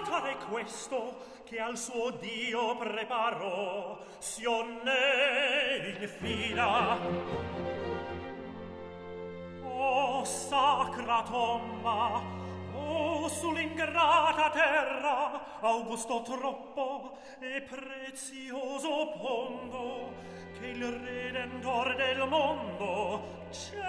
altare questo che al suo Dio preparò, Sionne in fila. O sacra tomba, o sull'ingrata terra, augusto troppo e prezioso pondo, che il Redentore del mondo c'è